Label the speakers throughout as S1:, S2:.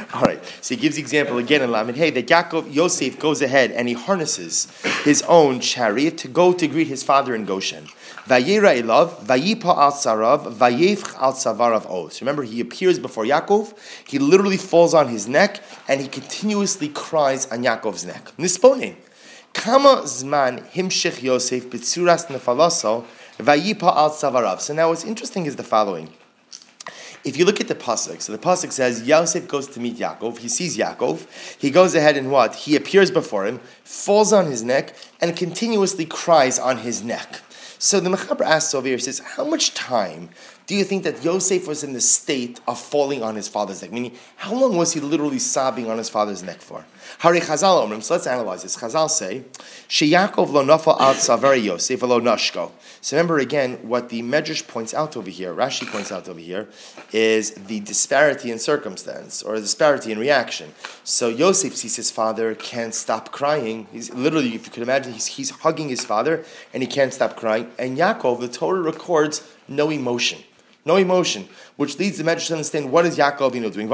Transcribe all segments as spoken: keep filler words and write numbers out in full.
S1: All right, so he gives the example again in Lamed Hey that Yaakov, Yosef goes ahead and he harnesses his own chariot to go to greet his father in Goshen. Vayera elav, vayipa al tzarav, vayevch al tzavarav os. Remember, he appears before Yaakov, he literally falls on his neck, and he continuously cries on Yaakov's neck. Nisponim. Kama zman himshich Yosef b'tzuras nefalaso, vayipa al tzavarav. So now what's interesting is the following. If you look at the pasuk, so the pasuk says Yosef goes to meet Yaakov. He sees Yaakov. He goes ahead and what? He appears before him, falls on his neck, and continuously cries on his neck. So the Mechaber asks over here, says, how much time do you think that Yosef was in the state of falling on his father's neck? Meaning, how long was he literally sobbing on his father's neck for? Hari Chazal Omrim, so let's analyze this. Chazal say, She Yaakov lo nafal al tzaveri Yosef lo nashko. So remember again, what the Medrash points out over here, Rashi points out over here, is the disparity in circumstance, or the disparity in reaction. So Yosef sees his father, can't stop crying. He's literally, if you could imagine, he's, he's hugging his father, and he can't stop crying. And Yaakov, the Torah records no emotion. No emotion, which leads the Medrash to understand what is Yaakov Avinu doing.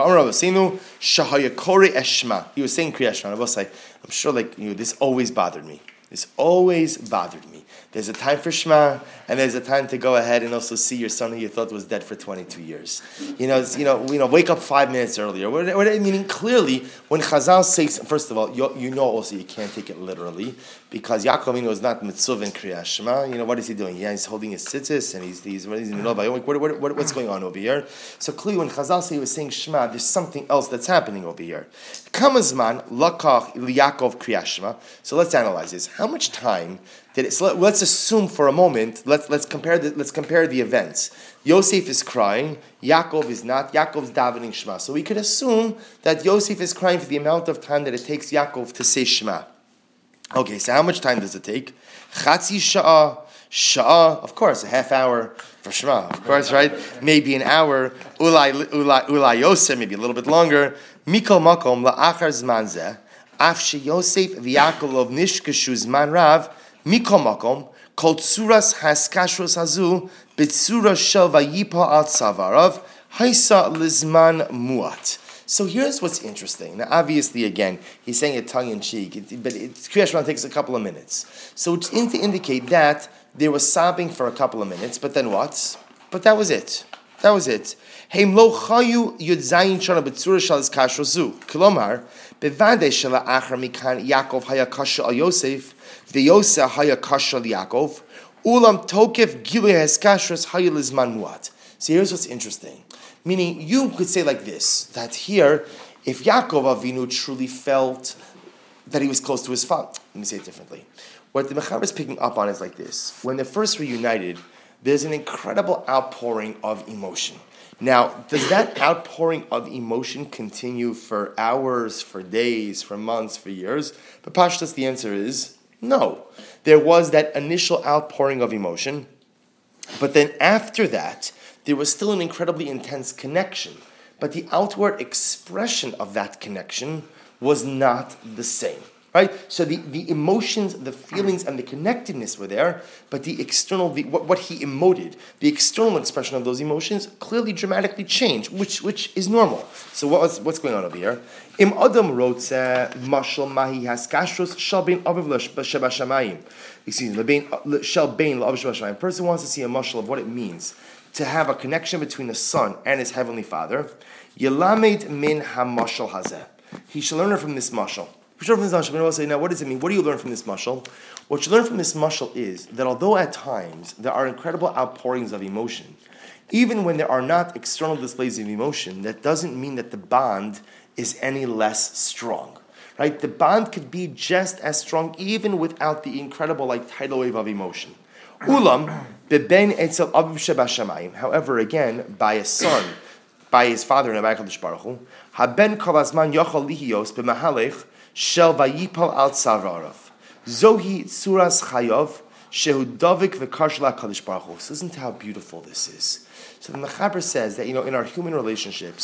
S1: He was saying Kriya Shema. I will say, I'm sure, like you know, this always bothered me. This always bothered me. There's a time for Shema, and there's a time to go ahead and also see your son who you thought was dead for twenty-two years. You know, you know, you know, wake up five minutes earlier. What, what, meaning, clearly, when Chazal says, first of all, you, you know also you can't take it literally, because Yaakov Avinu is not mitzuv in Kriya Shema. You know, what is he doing? Yeah, he's holding his tzitzis, and he's, he's, he's in the what, what, what, what's going on over here? So clearly, when Chazal say he was saying Shema, there's something else that's happening over here. Kamazman lakach Yaakov Kriya Shema. So let's analyze this. How much time did it? So let, let's assume for a moment. Let's let's compare the let's compare the events. Yosef is crying. Yaakov is not. Yaakov's davening Shema. So we could assume that Yosef is crying for the amount of time that it takes Yaakov to say Shema. Okay, so how much time does it take? Chatzi sha'ah, sha'ah. Of course, a half hour for Shema. Of course, right? Maybe an hour. Ulai ulai ulai Yosef. Maybe a little bit longer. Mikol makom la'achar zman zeh. Af sheYosef v'Yaakov nishkashu zman rav. Mikol makom kol tzuras haskashros hazu b'tzura shel vayipa al tzavarav haisa lizman muat. So here's what's interesting. Now, obviously, again, he's saying it tongue in cheek, it, but it, Kriya Shema takes a couple of minutes. So it's in to indicate that there was sobbing for a couple of minutes, but then what? But that was it. That was it. Heim lo chayu yudzayin shana b'tzura shel haskashros zu. Kilomar bevadei shela achar mikan Yaakov haya kasha al Yosef. The Yosef haya kasha Yaakov, ulam tokef gilui haskashros haya lizman muat. So here's what's interesting. Meaning, you could say like this, that here, if Yaakov Avinu truly felt that he was close to his father, let me say it differently. What the Mechaber is picking up on is like this. When they're first reunited, there's an incredible outpouring of emotion. Now, does that outpouring of emotion continue for hours, for days, for months, for years? But Pashtas, the answer is no. There was that initial outpouring of emotion, but then after that, there was still an incredibly intense connection. But the outward expression of that connection was not the same. Right? So the, the emotions, the feelings, and the connectedness were there, but the external, the, what, what he emoted, the external expression of those emotions clearly dramatically changed, which which is normal. So what was, what's going on over here? Im adam rotze mashal mahi haskashros shal bein aviv l'shabashamayim. Excuse me, shal bein l'aviv l'shabashamayim. A person wants to see a mashal of what it means to have a connection between the son and his heavenly father. Yelamed min hamashal hazeh. He shall learn from this mashal. From this mashal, we will say, now what does it mean? What do you learn from this mashal? What you learn from this mashal is that although at times there are incredible outpourings of emotion, even when there are not external displays of emotion, that doesn't mean that the bond is any less strong. Right? The bond could be just as strong even without the incredible like tidal wave of emotion. Ulam beben etzel aviv shebashamayim. However, again, by a son, by his father in HaKadosh Baruch Hu, haben kol hazman yochol lihiyos b'mahalech shel vayipal al tzavarav. Zohi tzuras chayov shehu davik v'karshel HaKadosh Baruch Hu. So listen to how beautiful this is. So the Mechaber says that, you know, in our human relationships,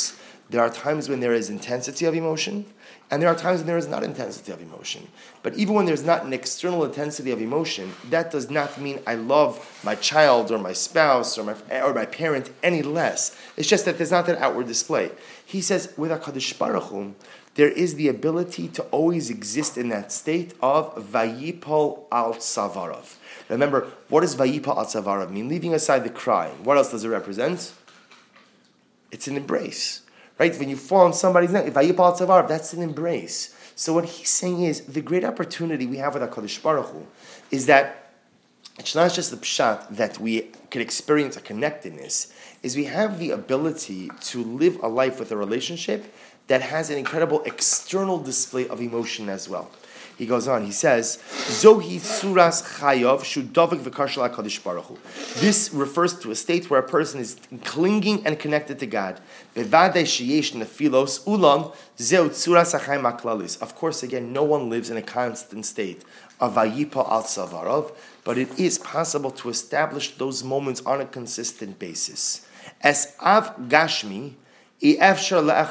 S1: There are times when there is intensity of emotion, and there are times when there is not intensity of emotion. But even when there's not an external intensity of emotion, that does not mean I love my child or my spouse or my or my parent any less. It's just that there's not that outward display. He says, with HaKadosh Baruch Hu, there is the ability to always exist in that state of Vayipol al Tzavarav. Remember, what does Vayipol al Tzavarav mean? Leaving aside the crying. What else does it represent? It's an embrace. Right? When you fall on somebody's neck, Vayipol al Tzavarav, that's an embrace. So what he's saying is, the great opportunity we have with HaKadosh Baruch Hu is that it's not just the pshat that we can experience a connectedness, is we have the ability to live a life with a relationship that has an incredible external display of emotion as well. He goes on, he says, Zohi Suras Chayov Shudavik V'Karshal HaKadosh Baruch Hu. This refers to a state where a person is clinging and connected to God. Bevadei sheyesh nefilos ulam zeu tzuras hachayim haklalis. Of course, again, no one lives in a constant state of Vayipol al Tzavarav, but it is possible to establish those moments on a consistent basis. As Av Gashmi, it's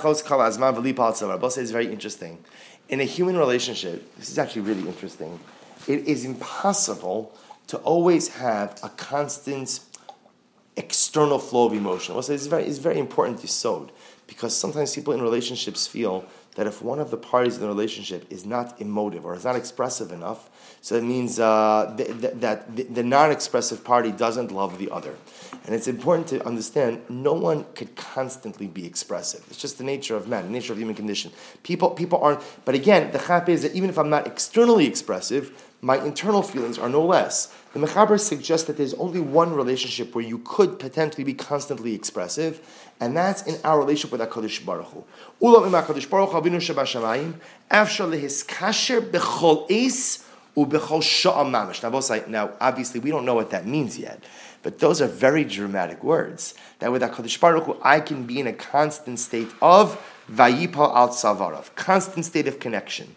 S1: very interesting. In a human relationship, this is actually really interesting, it is impossible to always have a constant external flow of emotion. Also, it's very, it's very important to sod, because sometimes people in relationships feel that if one of the parties in the relationship is not emotive or is not expressive enough, so it means uh, th- th- that the, the non-expressive party doesn't love the other. And it's important to understand, no one could constantly be expressive. It's just the nature of man, the nature of human condition. People people aren't, but again, the chap is that even if I'm not externally expressive, my internal feelings are no less. The Mechaber suggests that there's only one relationship where you could potentially be constantly expressive, and that's in our relationship with HaKadosh Baruch Hu. Ulam im HaKadosh Baruch Hu Avinu Shebashamayim, afshar lehiskasher bechol eis ubechol sha'am mamash. Now, both now, obviously, we don't know what that means yet, but those are very dramatic words. That with HaKadosh Baruch Hu, I can be in a constant state of Vayipol al Tzavarav, constant state of connection.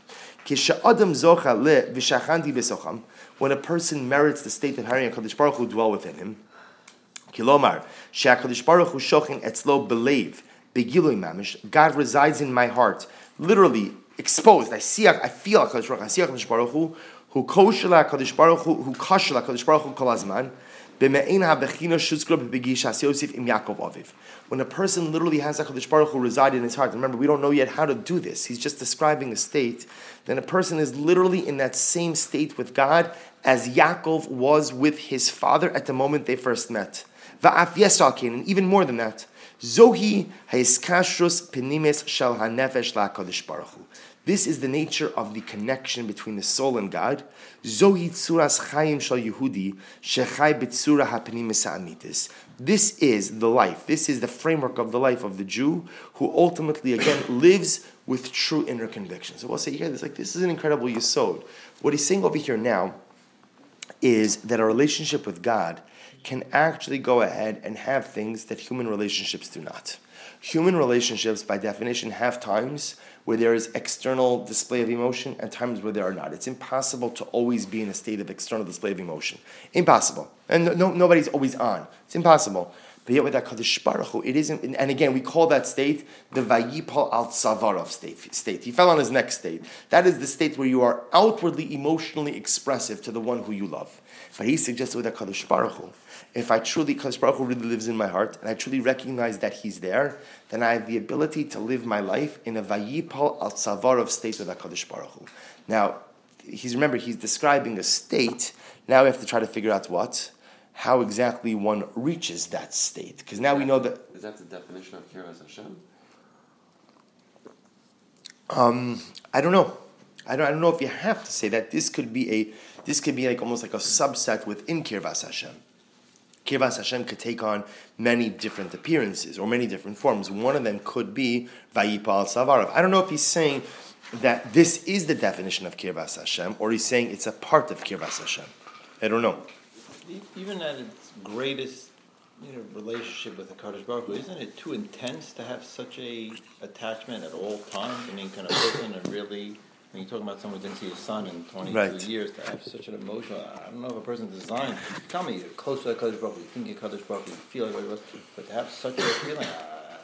S1: When a person merits the state that Hari HaKadosh Baruch Hu dwell within him, Kilomar, she'HaKadosh Baruch Hu shochin etzlo belev, begilui mamish, God resides in my heart, literally exposed. I see, I feel HaKadosh Baruch Hu, I see HaKadosh Baruch Hu, who koshel HaKadosh Baruch Hu, who kashel HaKadosh Baruch Hu kol hazman, when a person literally has HaKadosh Baruch Hu reside in his heart, remember, we don't know yet how to do this, he's just describing a state, then a person is literally in that same state with God as Yaakov was with his father at the moment they first met. And even more than that, Zohi haiskashrus penimis shel hanefesh la'HaKadosh Baruch Hu. This is the nature of the connection between the soul and God. Zohi tzuras chayim shel Yehudi shechai b'tzura hapenimis ha'amitis. This is the life. This is the framework of the life of the Jew who ultimately, again, lives with true inner conviction. So we'll say here, this like this is an incredible yesod. What he's saying over here now is that a relationship with God can actually go ahead and have things that human relationships do not. Human relationships, by definition, have times where there is external display of emotion and times where there are not. It's impossible to always be in a state of external display of emotion. Impossible. And no, no, nobody's always on. It's impossible. But yet with that Kadosh Baruch Hu, it isn't, and again, we call that state the Vayipol al Tzavarav state, state. He fell on his neck state. That is the state where you are outwardly, emotionally expressive to the one who you love. But he suggested with that Kadosh Baruch Hu, if I truly, Kadosh Baruch Hu really lives in my heart, and I truly recognize that he's there, then I have the ability to live my life in a Vayipol al Tzavarav state with that Kadosh Baruch Hu. Now, he's remember, he's describing a state. Now we have to try to figure out what? How exactly one reaches that state. Because now we know that...
S2: Is that the definition of Kiras Hashem?
S1: Um, I don't know. I don't, I don't know if you have to say that. This could be a, this could be like almost like a subset within Kirvas Hashem. Kirvas Hashem could take on many different appearances or many different forms. One of them could be Vayipol al Tzavarav. I don't know if he's saying that this is the definition of Kirvas Hashem or he's saying it's a part of Kirvas Hashem. I don't know.
S3: Even at its greatest, you know, relationship with the Kadosh Baruch Hu, isn't it too intense to have such a attachment at all times? I mean, can a person and really, when you're talking about someone who didn't see his son in twenty-two right. years, to have such an emotion, I don't know if a person's designed. Tell me, you're close to the Kadosh Baruch Hu, you think you're Kadosh Baruch Hu, you feel like Kadosh Baruch Hu, but to have such a feeling, I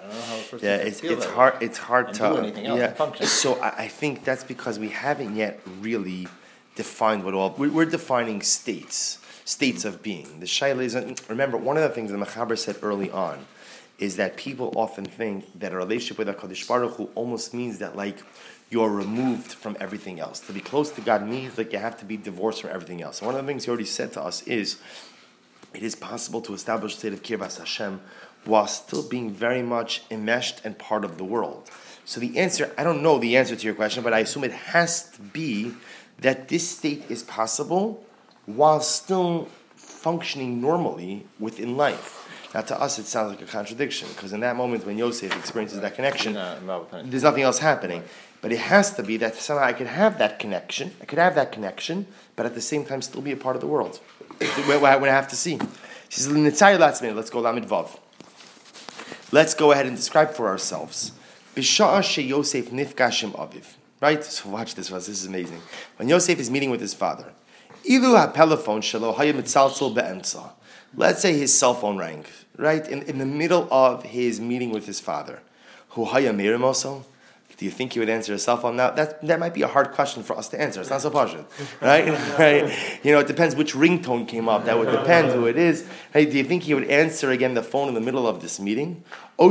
S3: don't know how a person
S1: Yeah,
S3: can
S1: it's
S3: feel
S1: it's
S3: that way
S1: hard. It's hard
S3: and
S1: to
S3: do anything else
S1: yeah.
S3: and function.
S1: So I, I think that's because we haven't yet really defined what all we, we're defining states, states of being. The shaila isn't. Remember, one of the things the Mechaber said early on is that people often think that a relationship with HaKadosh Baruch Hu almost means that like you're removed from everything else. To be close to God means like you have to be divorced from everything else. And one of the things he already said to us is it is possible to establish a state of Kirvas Hashem while still being very much enmeshed and part of the world. So the answer, I don't know the answer to your question, but I assume it has to be that this state is possible while still functioning normally within life. Now to us it sounds like a contradiction, because in that moment when Yosef experiences that connection, there's nothing else happening. But it has to be that somehow I could have that connection, I could have that connection, but at the same time still be a part of the world. When I have to see. She says, let's go Lamed Vav. Let's go ahead and describe for ourselves. B'sha'a sheYosef nifkashim aviv. Right? So watch this for us. This is amazing. When Yosef is meeting with his father, ilu ha'pelephone shelo haya mitzaltzol be'emtza. Let's say his cell phone rang, right? In, in the middle of his meeting with his father. Hu haya mirim also? Do you think he would answer his cell phone? Now, that, that might be a hard question for us to answer. It's not so pashut, right? right? You know, it depends which ringtone came up. That would depend who it is. Right? Do you think he would answer again the phone in the middle of this meeting? Or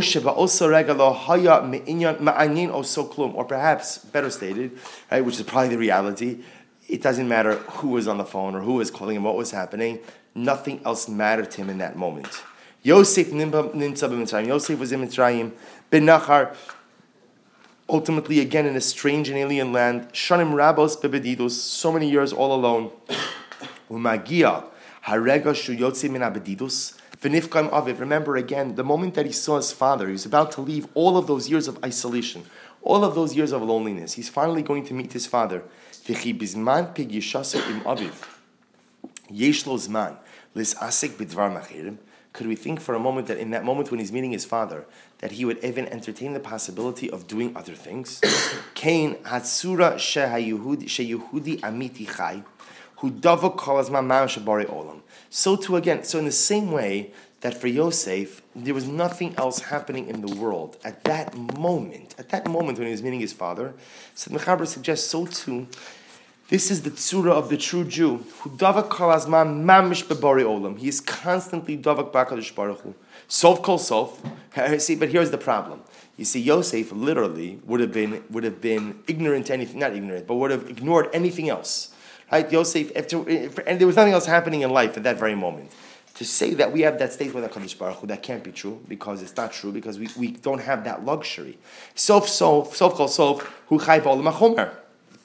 S1: perhaps, better stated, right, which is probably the reality, it doesn't matter who was on the phone or who was calling him, what was happening. Nothing else mattered to him in that moment. Yosef nimba nimtza b'Mitzrayim. Yosef was in Mitzrayim. Ben Nachar. Ultimately, again, in a strange and alien land, shanim rabos bebedidus, so many years all alone. Umagia harega shu yotze min abedidus v'nifkam aviv. Remember again, the moment that he saw his father, he was about to leave all of those years of isolation, all of those years of loneliness. He's finally going to meet his father. V'chi bizman pig yishasek im aviv yesh lo zman lisasek b'dvar machirim. Could we think for a moment that in that moment when he's meeting his father, that he would even entertain the possibility of doing other things? Kain hatsura shehayehudi sheyehudi amiti chai, hu davok kol hazman mamash b'borei olam. So too again, so in the same way that for Yosef, there was nothing else happening in the world at that moment, at that moment when he was meeting his father. So the Mechaber suggests so too. This is the tzura of the true Jew, who davak kol hazman mamish b'borei olam. He is constantly davak b'HaKadosh Baruch Hu. Sof kol sof. See, but here's the problem. You see, Yosef literally would have been would have been ignorant to anything, not ignorant, but would have ignored anything else. Right? Yosef, after, and there was nothing else happening in life at that very moment. To say that we have that state with HaKadosh Baruch Hu, that can't be true, because it's not true, because we, we don't have that luxury. Sof sof, sof kol sof, hu chai b'olam hachomer.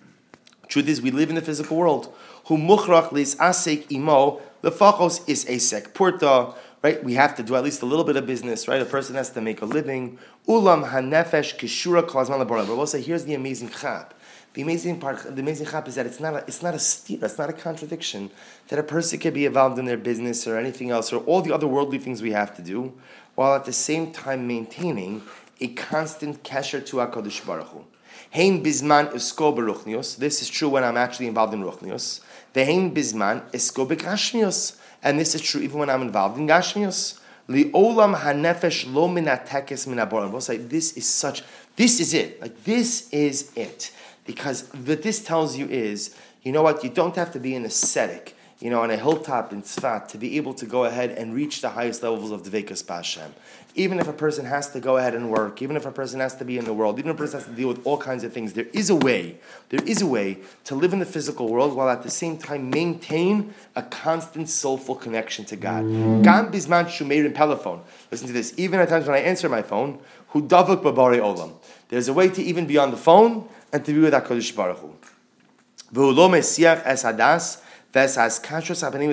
S1: Truth is, we live in the physical world. Hu muchrach lis asek imo lefachos is asek purta. Right, we have to do at least a little bit of business. Right, a person has to make a living. Ulam hanefesh kishura kolazman leborah. But we'll say, here's the amazing chap. The amazing part, the amazing chap is that it's not a, it's not a steer, it's not a contradiction that a person can be involved in their business or anything else or all the other worldly things we have to do, while at the same time maintaining a constant kesher to HaKadosh Baruch Hu. Hein bizman esko beruchnios. This is true when I'm actually involved in ruchnios. The hein bizman esko begashmios. And this is true even when I'm involved in gashmios. Li'olam hanefesh lo minatekes minaborim. We'll say this is such. This is it. Like this is it. Because what this tells you is, you know what? You don't have to be an ascetic, you know, on a hilltop in Tzfat to be able to go ahead and reach the highest levels of Dveikus B'Hashem. Even if a person has to go ahead and work, even if a person has to be in the world, even if a person has to deal with all kinds of things, there is a way, there is a way to live in the physical world while at the same time maintain a constant soulful connection to God. Gam bizman shumeirin telephone. Listen to this. Even at times when I answer my phone, hu davuk b'borei olam. There's a way to even be on the phone and to be with HaKadosh Baruch Hu. V'hu lo mesiach es hadas. Because again,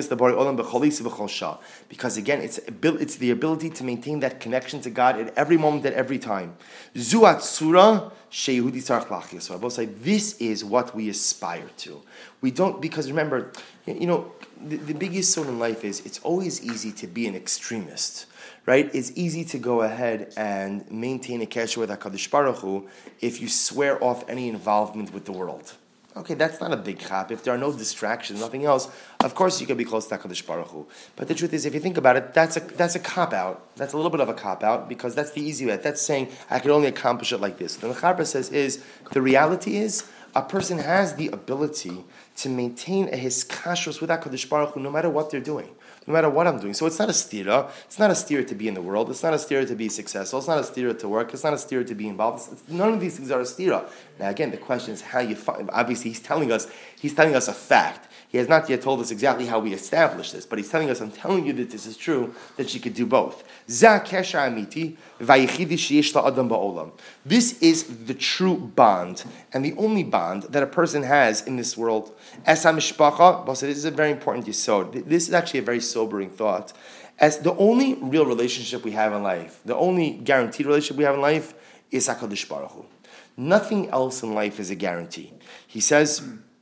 S1: it's it's the ability to maintain that connection to God at every moment, at every time. So I will say this is what we aspire to. We don't, because remember, you know, the, the biggest thing in life is it's always easy to be an extremist. Right? It's easy to go ahead and maintain a kesher with HaKadosh Baruch Hu if you swear off any involvement with the world. Okay, that's not a big chap. If there are no distractions, nothing else, of course you can be close to HaKadosh Baruch Hu. But the truth is, if you think about it, that's a that's a cop-out. That's a little bit of a cop-out, because that's the easy way. That's saying, I can only accomplish it like this. Then the Chaber says is, the reality is, a person has the ability to maintain a hiskashrus with HaKadosh Baruch Hu no matter what they're doing. No matter what I'm doing. So it's not a stira. It's not a stira to be in the world. It's not a stira to be successful. It's not a stira to work. It's not a stira to be involved. It's, it's, none of these things are a stira. Now again, the question is how you find. Obviously, he's telling us. He's telling us a fact. He has not yet told us exactly how we establish this, but he's telling us, I'm telling you that this is true, that she could do both. This is the true bond, and the only bond that a person has in this world. As HaMishpacha, this is a very important yesod. This is actually a very sobering thought. As the only real relationship we have in life, the only guaranteed relationship we have in life is HaKadosh Baruch Hu. Nothing else in life is a guarantee. He says,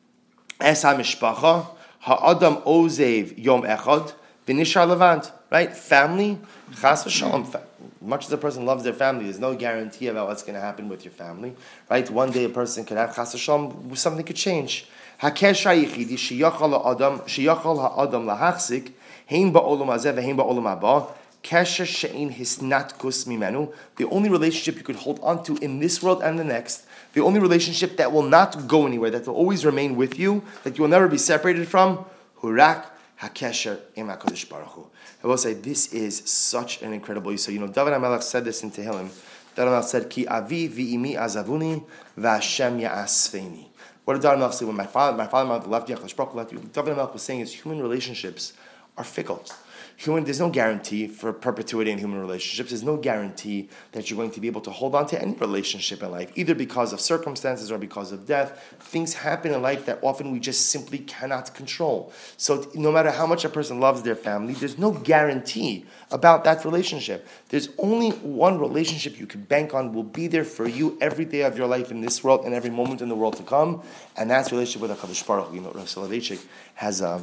S1: Es ha-mishpacha, ha-adam ozev yom echad, v'nishar levant. Right? Family, chas v'shalom. Much as a person loves their family, there's no guarantee about what's going to happen with your family. Right? One day a person could have chas v'shalom, something could change. Ha-kesh ha-yichidi, sheyachal ha-adam, sheyachal ha-adam lahachzik, hein ba'olam hazeh v'hein ba'olam haba, kesher she'in hisnatkus mimenu. The only relationship you could hold on to in this world and the next, the only relationship that will not go anywhere, that will always remain with you, that you will never be separated from, hurak hakesher im HaKadosh Baruch Hu. I will say, this is such an incredible yisod. You know, David HaMelech said this in Tehillim. David HaMelech said, Ki avi v'imi azavuni v'Hashem ya'asfeini. What did David HaMelech say? When my father, my father left you, HaKadosh Baruch Hu left you, David HaMelech was saying is human relationships are fickle. Human, there's no guarantee for perpetuity in human relationships. There's no guarantee that you're going to be able to hold on to any relationship in life, either because of circumstances or because of death. Things happen in life that often we just simply cannot control. So no matter how much a person loves their family, there's no guarantee about that relationship. There's only one relationship you can bank on, will be there for you every day of your life in this world and every moment in the world to come, and that's relationship with HaKadosh Baruch Hu. You know, Rav Soloveitchik has a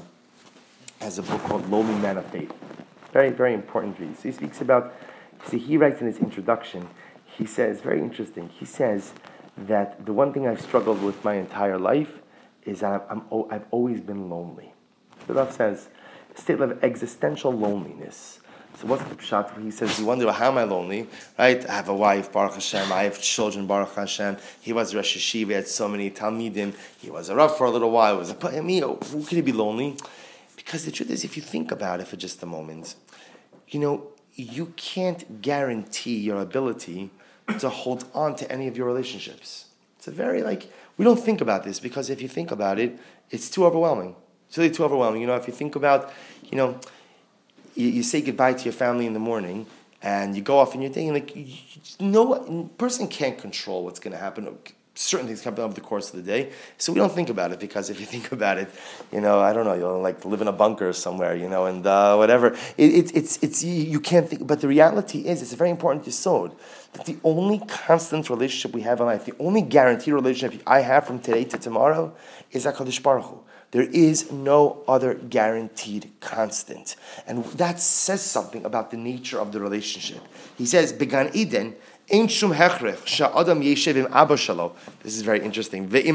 S1: has a book called Lowly Man of Faith. Very, very important read. So he speaks about, see, he writes in his introduction, he says, very interesting, he says that the one thing I've struggled with my entire life is that I'm, I'm, I've always been lonely. The Rav says, a state of existential loneliness. So what's the pshat? He says, you wonder, how am I lonely? Right? I have a wife, Baruch Hashem. I have children, Baruch Hashem. He was Rosh Hashiva, he had so many Talmidim. He was a Rav for a little while. He was a, me, who could he be lonely? Because the truth is, if you think about it for just a moment, you know, you can't guarantee your ability to hold on to any of your relationships. It's a very, like, we don't think about this, because if you think about it, it's too overwhelming. It's really too overwhelming. You know, if you think about, you know, you, you say goodbye to your family in the morning, and you go off in your day, and like, you, no person can't control what's going to happen. Certain things happen over the course of the day, so we don't think about it, because if you think about it, you know, I don't know, you'll like live in a bunker somewhere, you know, and uh, whatever. It, it, it's it's you, you can't think. But the reality is, it's a very important yesod that the only constant relationship we have in life, the only guaranteed relationship I have from today to tomorrow, is HaKadosh Baruch Hu. There is no other guaranteed constant, and that says something about the nature of the relationship. He says, "Began Eden." This is very interesting. You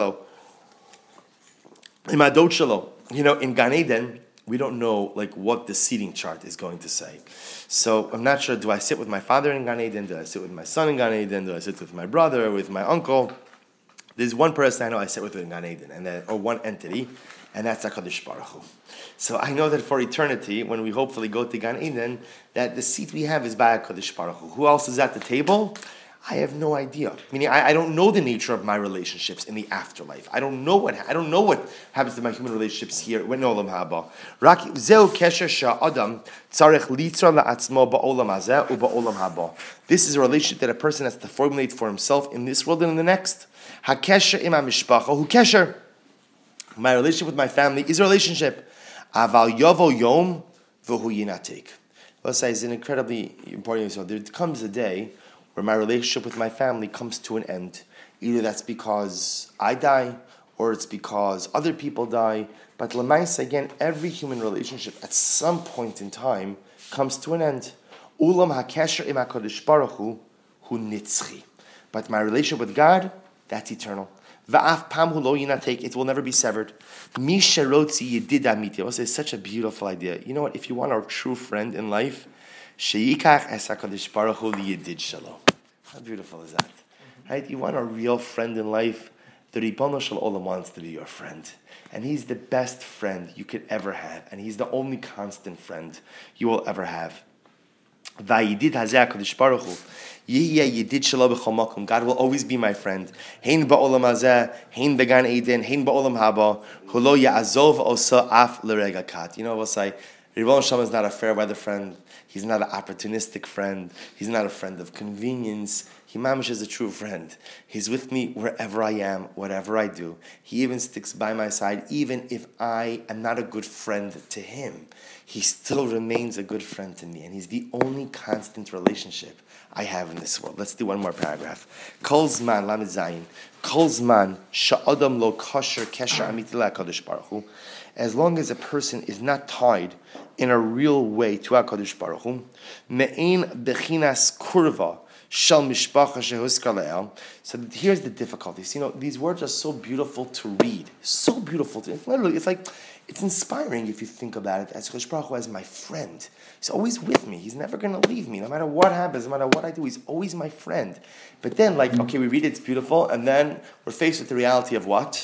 S1: know, in Gan Eden, we don't know like what the seating chart is going to say. So I'm not sure, do I sit with my father in Gan Eden? Do I sit with my son in Gan Eden? Do I sit with my brother, with my uncle? There's one person I know I sit with in Gan Eden, and then, or one entity, and that's HaKadosh Baruch Hu. So I know that for eternity, when we hopefully go to Gan Eden, that the seat we have is by HaKadosh Baruch Hu. Who else is at the table? I have no idea. Meaning, I, I don't know the nature of my relationships in the afterlife. I don't know what I don't know what happens to my human relationships here. When Olam Haba, zeu kesher sha'adam tzarech litzar la'atzmo ba'olam hazeh u'ba'olam haba. This is a relationship that a person has to formulate for himself in this world and in the next. Hakesher im ha'mishpacha hu kesher. My relationship with my family is a relationship. Aval yovo yom v'hu yinatek. Let's say it's an incredibly important. So there comes a day where my relationship with my family comes to an end. Either that's because I die, or it's because other people die. But l'maisa, again, every human relationship at some point in time comes to an end. Ulam hakesher im HaKadosh Baruch Hu hu nitzchi. But my relationship with God, that's eternal. Va'af pam hu lo yinatek, it will never be severed. Misha rotzi yedid amiti. It's such a beautiful idea. You know what? If you want a true friend in life, sheikach es HaKadosh Baruch Hu liyedid shelo. How beautiful is that? Right? You want a real friend in life. The Ribono Shel Olam wants to be your friend. And he's the best friend you could ever have. And he's the only constant friend you will ever have. Vayidid hazeh HaKadosh Baruch Hu. Yidid shelo b'chol makom. God will always be my friend. Hein ba'olam hazeh, hein began Eden, hein ba'olam haba. Hu lo ya'azov osa af l'rega kat. You know, we'll say, Ribono Shel Olam is not a fair weather friend. He's not an opportunistic friend. He's not a friend of convenience. He mamish is a true friend. He's with me wherever I am, whatever I do. He even sticks by my side, even if I am not a good friend to him. He still remains a good friend to me, and he's the only constant relationship I have in this world. Let's do one more paragraph. Kol zman lamed zayin. Kol zman sha'adam lo kosher kesher amiti la'akadosh baruch hu. As long as a person is not tied in a real way to HaKadosh Baruch Hu, me'ein bechinas kurva shel mishpacha shehuskar le'el. So here's the difficulties. You know, these words are so beautiful to read, so beautiful to literally. It's like it's inspiring if you think about it. As HaKadosh Baruch Hu as my friend, he's always with me. He's never going to leave me, no matter what happens, no matter what I do. He's always my friend. But then, like, okay, we read it, it's beautiful, and then we're faced with the reality of what?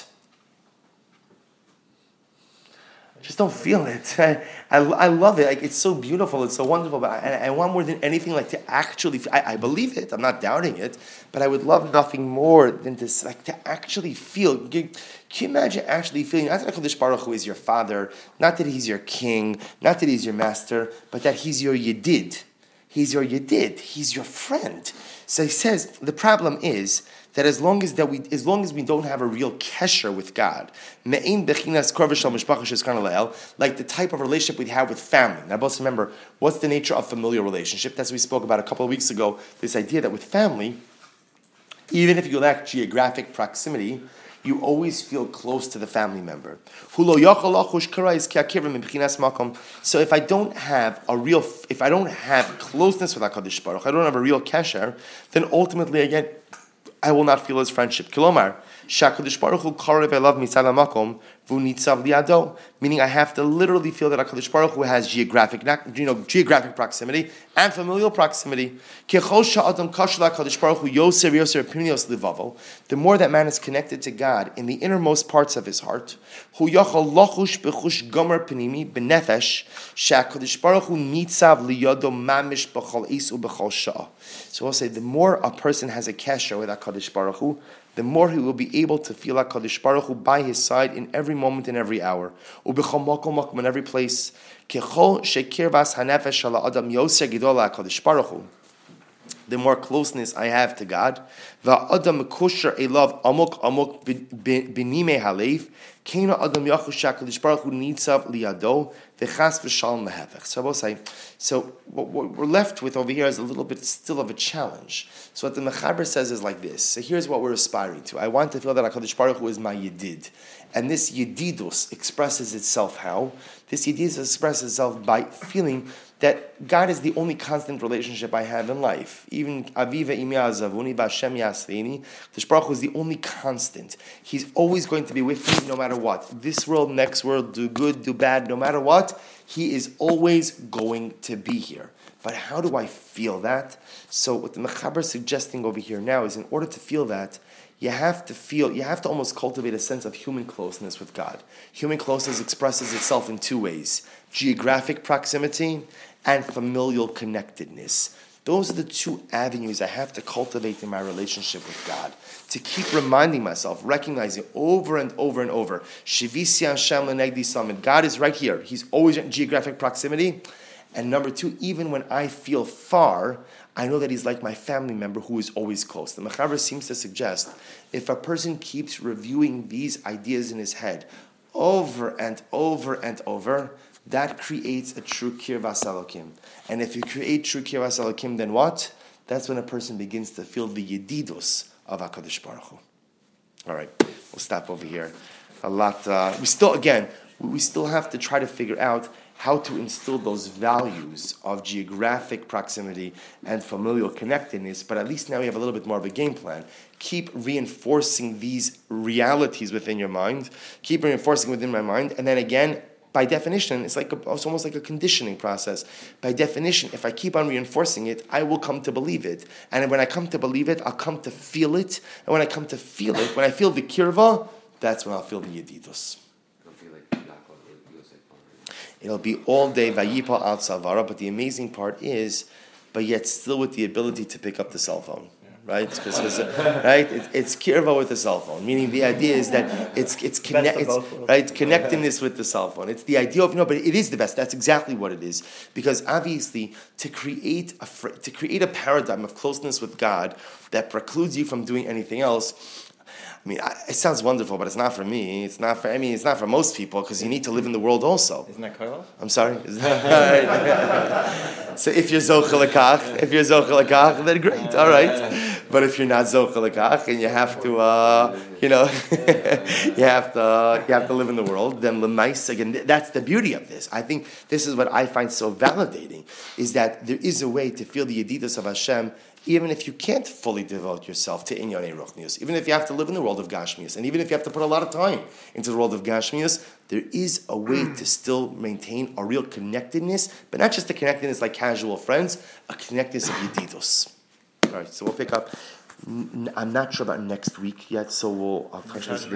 S1: Just don't feel it. I, I, I love it. Like, it's so beautiful. It's so wonderful. But I, I want more than anything, like to actually. I, I believe it. I'm not doubting it. But I would love nothing more than to like to actually feel. Can you imagine actually feeling? Not that HaKadosh Baruch Hu is your father, not that he's your king, not that he's your master, but that he's your yedid. He's your yedid. He's your friend. So he says the problem is that as long as that we, as long as we don't have a real kesher with God, like the type of relationship we have with family. Now, both remember, what's the nature of familial relationship? That's what we spoke about a couple of weeks ago. This idea that with family, even if you lack geographic proximity, you always feel close to the family member. So if I don't have a real, if I don't have closeness with HaKadosh Baruch Hu, I don't have a real kesher, then ultimately again, I will not feel his friendship. Kilomar, Shakadosh Baruch Hu karev elav mitzad hamakom v'nitzav liado. Meaning, I have to literally feel that HaKadosh Baruch Hu has geographic, you know, geographic proximity and familial proximity. Kechol sha'adam kashel HaKadosh Baruch Hu yoser yoser pnimios livavo. The more that man is connected to God in the innermost parts of his heart, hu yachol lochush bechush gomer pnimi benefesh shakadosh Baruch Hu nitzav liado mamish b'chol isu b'chol sha'ah. So we'll say the more a person has a kesher with HaKadosh Baruch Hu, the more he will be able to feel HaKadosh Baruch Hu by his side in every moment and every hour. Ubechol makom makom in every place. Kechol shekirvas hanefesh ala adam yoser gidol HaKadosh Baruch Hu. The more closeness I have to God, va'adam kusher elav amok amok binime halev, kena adam yachush HaKadosh Baruch Hu nitzav liado v'chas v'shalom lehevech. So I will say, so what we're left with over here is a little bit still of a challenge. So what the Mechaber says is like this. So here's what we're aspiring to. I want to feel that HaKadosh Baruch Hu is my yedid. And this yedidus expresses itself how? This yedidus expresses itself by feeling that God is the only constant relationship I have in life. Even Aviva Imi Azavuni Vashem Yasvini, the Baruch Hu is the only constant. He's always going to be with me no matter what. This world, next world, do good, do bad, no matter what, He is always going to be here. But how do I feel that? So what the Mechaber is suggesting over here now is in order to feel that, you have to feel, you have to almost cultivate a sense of human closeness with God. Human closeness expresses itself in two ways: geographic proximity and familial connectedness. Those are the two avenues I have to cultivate in my relationship with God. To keep reminding myself, recognizing over and over and over, Shivisi Hashem Lenegdi Samid. God is right here. He's always in geographic proximity. And number two, even when I feel far, I know that He's like my family member who is always close. The Mechaber seems to suggest if a person keeps reviewing these ideas in his head over and over and over, that creates a true kirvas Elokim. And if you create true kirvas Elokim, then what? That's when a person begins to feel the yedidus of HaKadosh Baruch Hu. All right, we'll stop over here. A lot. Uh, we still, again, we still have to try to figure out how to instill those values of geographic proximity and familial connectedness, but at least now we have a little bit more of a game plan. Keep reinforcing these realities within your mind, keep reinforcing within my mind, and then again, by definition, it's like a, it's almost like a conditioning process. By definition, if I keep on reinforcing it, I will come to believe it. And when I come to believe it, I'll come to feel it. And when I come to feel it, when I feel the kirva, that's when I'll feel the yedidus. It'll be all day vayipa al tzavara, but the amazing part is, but yet still with the ability to pick up the cell phone. Right, because right, it, it's kirva with the cell phone. Meaning, the idea is that it's it's connect, it's right, connectedness with the cell phone. It's the idea of no, but it is the best. That's exactly what it is. Because obviously, to create a fr- to create a paradigm of closeness with God that precludes you from doing anything else. I mean, it sounds wonderful, but it's not for me. It's not for. I mean, it's not for most people because you need to live in the world also.
S3: Isn't that Kairos?
S1: I'm sorry. Is that, so if you're zochel lekach, if you're zochel lekach, then great. All right. But if you're not zochel lekach and you have to, uh, you know, you have to, uh, you have to live in the world, then lemais again. That's the beauty of this. I think this is what I find so validating: is that there is a way to feel the yedidus of Hashem. Even if you can't fully devote yourself to Inyonei Ruchnius, even if you have to live in the world of Gashmius, and even if you have to put a lot of time into the world of Gashmius, there is a way to still maintain a real connectedness, but not just a connectedness like casual friends, a connectedness of Yedidus. All right, so we'll pick up. I'm not sure about next week yet, so we'll I'll touch base.